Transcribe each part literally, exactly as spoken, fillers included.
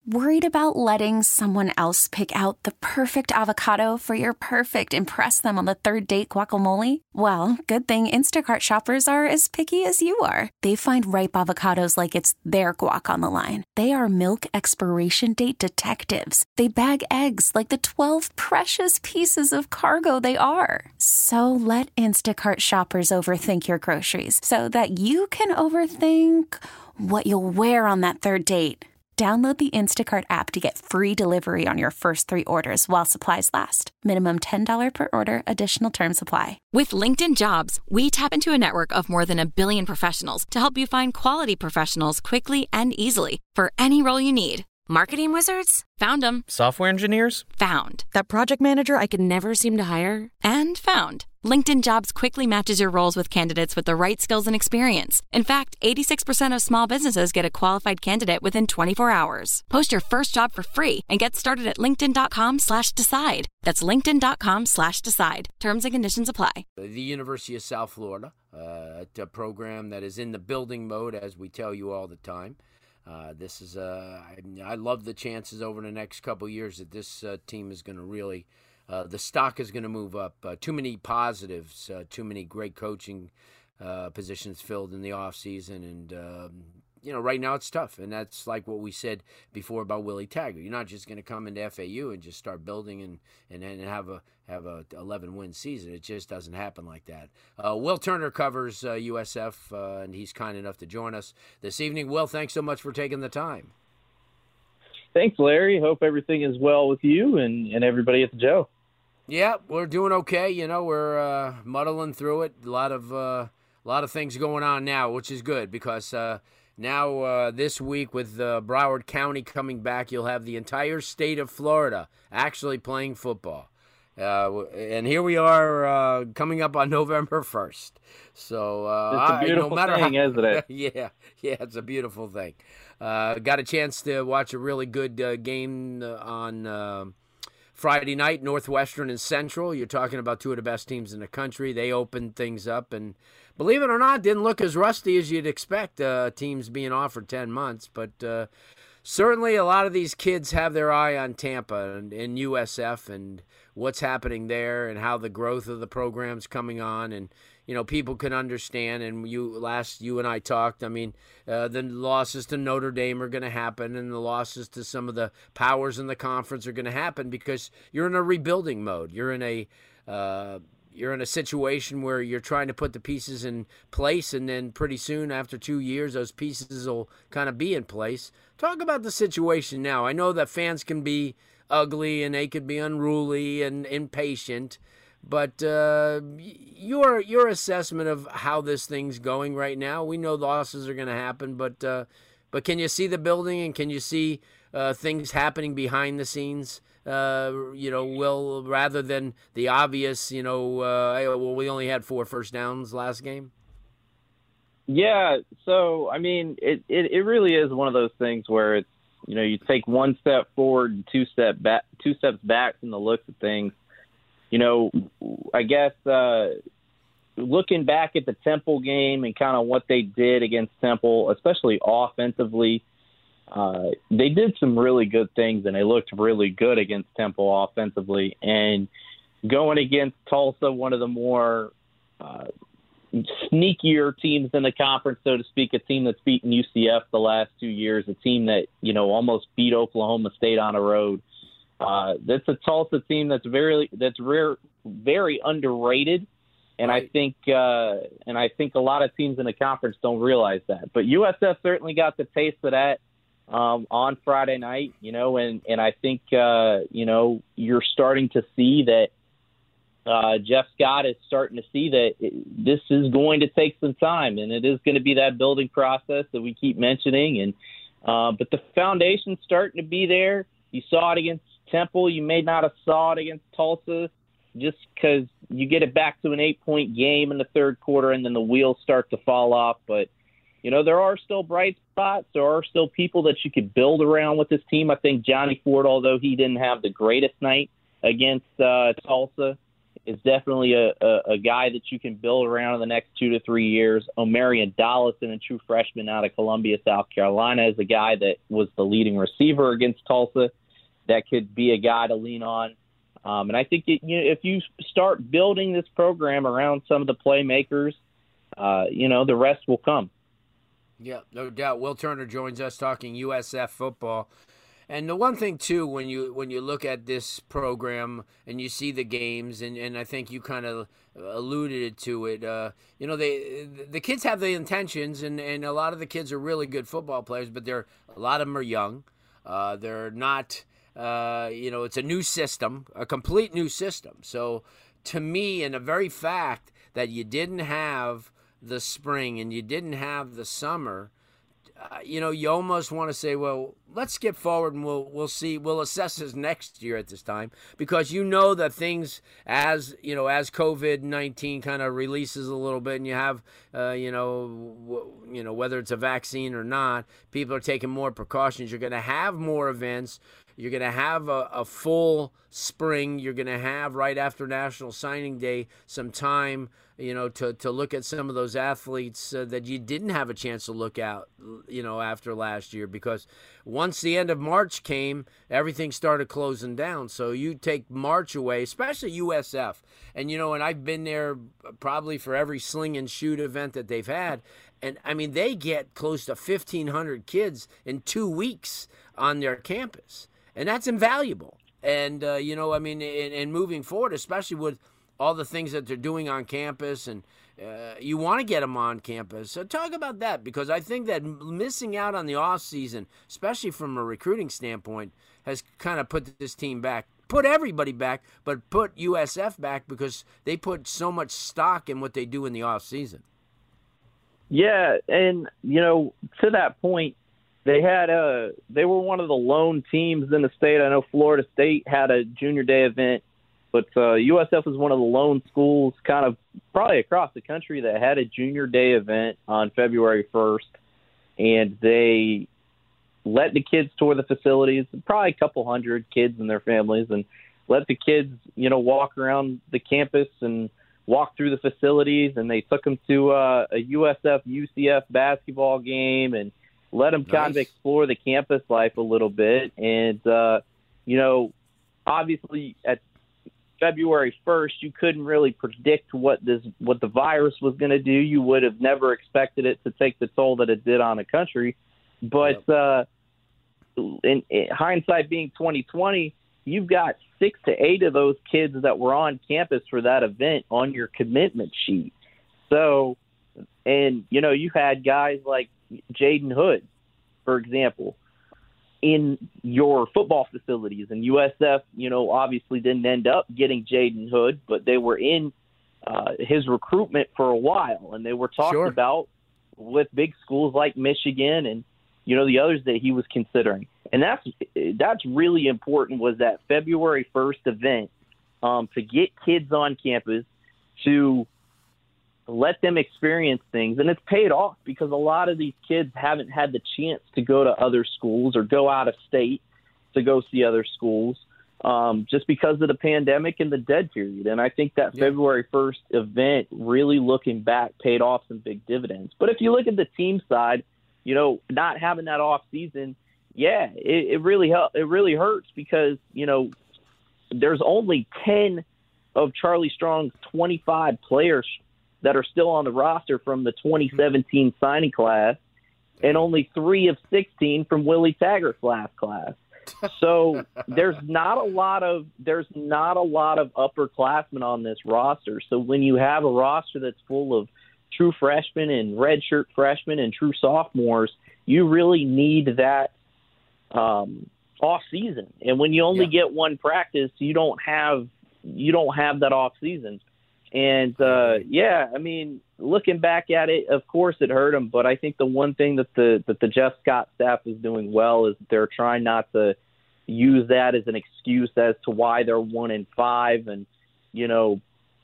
Worried about letting someone else pick out the perfect avocado for your perfect impress them on the third date guacamole? Well, good thing Instacart shoppers are as picky as you are. They find ripe avocados like it's their guac on the line. They are milk expiration date detectives. They bag eggs like the twelve precious pieces of cargo they are. So let Instacart shoppers overthink your groceries so that you can overthink what you'll wear on that third date. Download the Instacart app to get free delivery on your first three orders while supplies last. Minimum ten dollars per order. Additional terms apply. With LinkedIn Jobs, we tap into a network of more than a billion professionals to help you find quality professionals quickly and easily for any role you need. Marketing wizards? Found them. Software engineers? Found. That project manager I could never seem to hire? And found. LinkedIn Jobs quickly matches your roles with candidates with the right skills and experience. In fact, eighty-six percent of small businesses get a qualified candidate within twenty-four hours. Post your first job for free and get started at linkedin.com slash decide. That's linkedin.com slash decide. Terms and conditions apply. The University of South Florida, uh, a program that is in the building mode, as we tell you all the time. Uh, this is, uh, I, I love the chances over the next couple of years that this uh, team is going to really, uh, the stock is going to move up. Uh, too many positives, uh, too many great coaching uh, positions filled in the offseason. And, um, you know, right now it's tough. And that's like what we said before about Willie Taggart. You're not just going to come into F A U and just start building and, and, and have a have a eleven win season. It just doesn't happen like that. Uh, Will Turner covers uh, U S F, uh, and he's kind enough to join us this evening. Will, thanks so much for taking the time. Thanks, Larry. Hope everything is well with you and, and everybody at the Joe. Yeah, we're doing okay. You know, we're uh, muddling through it. A lot of uh, a lot of things going on now, which is good because uh, now uh, this week with uh, Broward County coming back, you'll have the entire state of Florida actually playing football. Uh, and here we are uh, coming up on November first. So uh, it's a beautiful I, no matter thing, how, isn't it? yeah, yeah, it's a beautiful thing. Uh, got a chance to watch a really good uh, game on uh, Friday night, Northwestern and Central. You're talking about two of the best teams in the country. They opened things up, and believe it or not, didn't look as rusty as you'd expect. Uh, teams being off for ten months, but uh, certainly a lot of these kids have their eye on Tampa and, and U S F and what's happening there and how the growth of the program's coming on, and you know people can understand. And you last you and I talked. I mean, uh, the losses to Notre Dame are going to happen, and the losses to some of the powers in the conference are going to happen because you're in a rebuilding mode. You're in a uh, you're in a situation where you're trying to put the pieces in place, and then pretty soon, after two years, those pieces will kind of be in place. Talk about the situation now. I know that fans can be ugly and they could be unruly and impatient, but uh, your your assessment of how this thing's going right now. We know losses are going to happen, but uh, but can you see the building and can you see uh, things happening behind the scenes? Uh, you know, Will, rather than the obvious. You know, uh, well, we only had four first downs last game. Yeah, so I mean, it, it it really is one of those things where it's, you know, you take one step forward and two step back, two steps back from the looks of things. You know, I guess uh, looking back at the Temple game and kind of what they did against Temple, especially offensively, uh, they did some really good things and they looked really good against Temple offensively. And going against Tulsa, one of the more uh, sneakier teams in the conference, so to speak, a team that's beaten U C F the last two years, a team that, you know, almost beat Oklahoma State on the road. Uh, that's a Tulsa team that's very, that's rare, very underrated. And right. I think, uh, and I think a lot of teams in the conference don't realize that, but U S F certainly got the taste of that, um, on Friday night, you know, and, and I think, uh, you know, you're starting to see that, Uh, Jeff Scott is starting to see that it, this is going to take some time, and it is going to be that building process that we keep mentioning. And uh, but the foundation's starting to be there. You saw it against Temple. You may not have saw it against Tulsa just because you get it back to an eight-point game in the third quarter, and then the wheels start to fall off. But, you know, there are still bright spots. There are still people that you could build around with this team. I think Johnny Ford, although he didn't have the greatest night against uh, Tulsa, is definitely a, a, a guy that you can build around in the next two to three years. Omarion Dollison, a true freshman out of Columbia, South Carolina, is a guy that was the leading receiver against Tulsa. That could be a guy to lean on. Um, and I think it, you know, if you start building this program around some of the playmakers, uh, you know, the rest will come. Yeah, no doubt. Will Turner joins us talking U S F football. And the one thing, too, when you when you look at this program and you see the games, and, and I think you kind of alluded to it, uh, you know, they the kids have the intentions, and, and a lot of the kids are really good football players, but they're a lot of them are young. Uh, they're not, uh, you know, it's a new system, a complete new system. So to me, and the very fact that you didn't have the spring and you didn't have the summer, Uh, you know, you almost want to say, well, let's skip forward and we'll we'll see, we'll assess this next year at this time, because you know that things as, you know, as COVID nineteen kind of releases a little bit and you have, uh, you know, w- you know, whether it's a vaccine or not, people are taking more precautions. You're going to have more events. You're going to have a, a full spring. You're going to have right after National Signing Day some time, you know, to, to look at some of those athletes uh, that you didn't have a chance to look at, you know, after last year, because once the end of March came, everything started closing down. So you take March away, especially U S F. And, you know, and I've been there probably for every sling and shoot event that they've had. And, I mean, they get close to fifteen hundred kids in two weeks on their campus. And that's invaluable. And, uh, you know, I mean, and, and moving forward, especially with all the things that they're doing on campus, and uh, you want to get them on campus. So talk about that, because I think that missing out on the off season, especially from a recruiting standpoint, has kind of put this team back. Put everybody back, but put U S F back, because they put so much stock in what they do in the off season. Yeah, and, you know, to that point, They had a. They were one of the lone teams in the state. I know Florida State had a junior day event, but uh, U S F was one of the lone schools, kind of probably across the country, that had a junior day event on February first, and they let the kids tour the facilities. Probably a couple hundred kids and their families, and let the kids, you know, walk around the campus and walk through the facilities. And they took them to uh, a U S F U C F basketball game and let them kind Nice. of explore the campus life a little bit. And, uh, you know, obviously at February first, you couldn't really predict what this, what the virus was going to do. You would have never expected it to take the toll that it did on the country. But Yep. uh, in, in hindsight being twenty twenty, you've got six to eight of those kids that were on campus for that event on your commitment sheet. So, and, you know, you had guys like Jaden Hood, for example, in your football facilities, and U S F, you know, obviously didn't end up getting Jaden Hood, but they were in uh, his recruitment for a while, and they were talked Sure. about with big schools like Michigan and, you know, the others that he was considering. And that's that's really important, was that February first event, um, to get kids on campus, to let them experience things. And it's paid off, because a lot of these kids haven't had the chance to go to other schools or go out of state to go see other schools, um, just because of the pandemic and the dead period. And I think that Yeah. February first event, really looking back, paid off some big dividends. But if you look at the team side, you know, not having that off season, yeah, it, it really help, it really hurts, because, you know, there's only ten of Charlie Strong's twenty-five players that are still on the roster from the twenty seventeen signing class, and only three of sixteen from Willie Taggart's last class. So there's not a lot of there's not a lot of upperclassmen on this roster. So when you have a roster that's full of true freshmen and redshirt freshmen and true sophomores, you really need that um, off season. And when you only Yeah. get one practice, you don't have you don't have that off season. And, uh, yeah, I mean, looking back at it, of course it hurt them. But I think the one thing that the that the Jeff Scott staff is doing well is they're trying not to use that as an excuse as to why they're one and five. And, you know,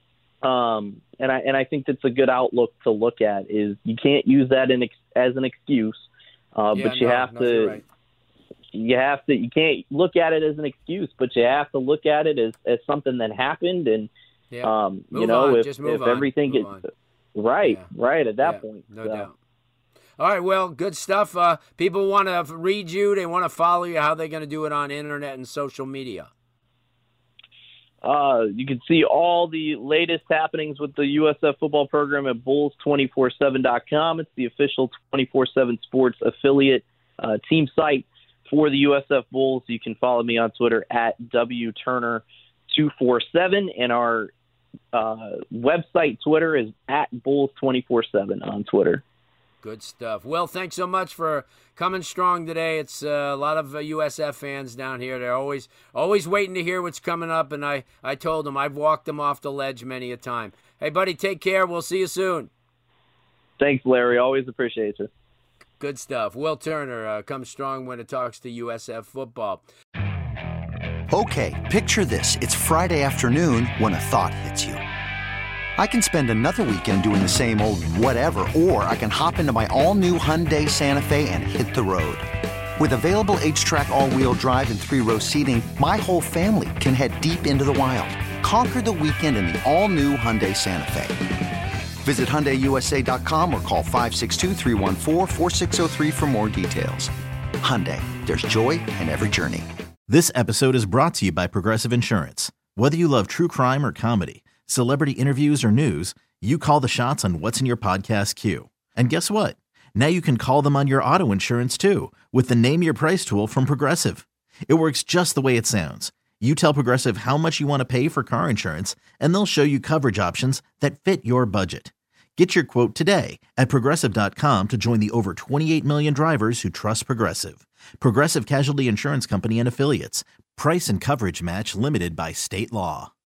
um, and I and I think that's a good outlook to look at, is you can't use that in, as an excuse, uh, Yeah, but you no, have no, to you're right. you have to you can't look at it as an excuse, but you have to look at it as, as something that happened. And Yeah. Um, move you know, on. if, Just move if on. everything move gets on. right, Yeah. right at that yeah, point. No so. doubt. All right, well, good stuff. Uh, people want to read you. They want to follow you. How are they going to do it on internet and social media? Uh, you can see all the latest happenings with the U S F football program at bulls two four seven dot com. It's the official twenty-four seven Sports affiliate uh, team site for the U S F Bulls. You can follow me on Twitter at W Turner two four seven, and our uh, website Twitter is at Bulls two four seven on Twitter. Good stuff. Well, thanks so much for coming strong today. It's uh, a lot of uh, U S F fans down here. They're always always waiting to hear what's coming up, and I, I told them I've walked them off the ledge many a time. Hey, buddy, take care. We'll see you soon. Thanks, Larry. Always appreciate you. Good stuff. Will Turner uh, comes strong when it talks to U S F football. Okay, picture this. It's Friday afternoon when a thought hits you. I can spend another weekend doing the same old whatever, or I can hop into my all-new Hyundai Santa Fe and hit the road. With available H-Track all-wheel drive and three-row seating, my whole family can head deep into the wild. Conquer the weekend in the all-new Hyundai Santa Fe. Visit Hyundai U S A dot com or call five six two, three one four, four six zero three for more details. Hyundai, there's joy in every journey. This episode is brought to you by Progressive Insurance. Whether you love true crime or comedy, celebrity interviews or news, you call the shots on what's in your podcast queue. And guess what? Now you can call them on your auto insurance too with the Name Your Price tool from Progressive. It works just the way it sounds. You tell Progressive how much you want to pay for car insurance, and they'll show you coverage options that fit your budget. Get your quote today at Progressive dot com to join the over twenty-eight million drivers who trust Progressive. Progressive Casualty Insurance Company and Affiliates. Price and coverage match limited by state law.